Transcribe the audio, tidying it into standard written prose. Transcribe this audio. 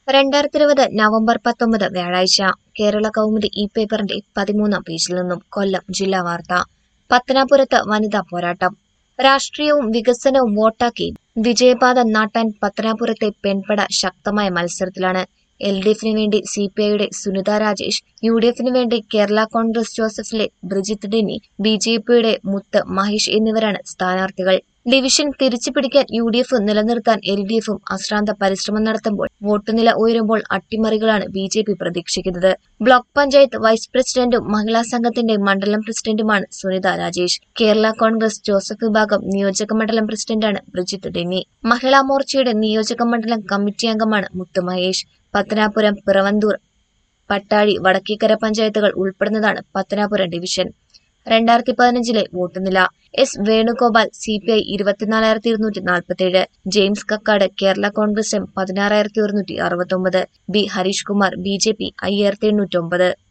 2020 November 19 വ്യാഴാഴ്ച കേരള കൗമുദി ഈ പേപ്പറിന്റെ 13-ാം പേജിൽ നിന്നും കൊല്ലം ജില്ലാ വാർത്ത. പത്തനാപുരത്ത് വനിതാ പോരാട്ടം. രാഷ്ട്രീയവും വികസനവും വോട്ടാക്കി വിജയപാത നാട്ടാൻ പത്തനാപുരത്തെ പെൺപട ശക്തമായ മത്സരത്തിലാണ്. LDFിന് വേണ്ടി CPIയുടെ സുനിത രാജേഷ്, UDFിന് വേണ്ടി കേരള കോൺഗ്രസ് ജോസഫിലെ ബ്രിജിത്ത് ഡെന്നി, BJPയുടെ മുത്ത് മഹേഷ് എന്നിവരാണ് സ്ഥാനാർത്ഥികൾ. ഡിവിഷൻ തിരിച്ചുപിടിക്കാൻ UDF നിലനിർത്താൻ LDFും അശ്രാന്ത പരിശ്രമം നടത്തുമ്പോൾ വോട്ടുനില ഉയരുമ്പോൾ അട്ടിമറികളാണ് BJP പ്രതീക്ഷിക്കുന്നത്. ബ്ലോക്ക് പഞ്ചായത്ത് വൈസ് പ്രസിഡന്റും മഹിളാ സംഘത്തിന്റെ മണ്ഡലം പ്രസിഡന്റുമാണ് സുനിത രാജേഷ്. കേരള കോൺഗ്രസ് ജോസഫ് വിഭാഗം നിയോജക മണ്ഡലം പ്രസിഡന്റാണ് ബ്രിജിത്ത് ഡെന്നി. മഹിളാ മോർച്ചയുടെ നിയോജക മണ്ഡലം കമ്മിറ്റി അംഗമാണ് മുത്ത് മഹേഷ്. പത്തനാപുരം, പിറവന്തൂർ, പട്ടാഴി, വടക്കേക്കര പഞ്ചായത്തുകൾ ഉൾപ്പെടുന്നതാണ് പത്തനാപുരം ഡിവിഷൻ. 2015 വോട്ടുനില: S Venugopal CPI 24,247, James Kakkad Kerala Congress M 16,169, B Harish Kumar BJP 5,809.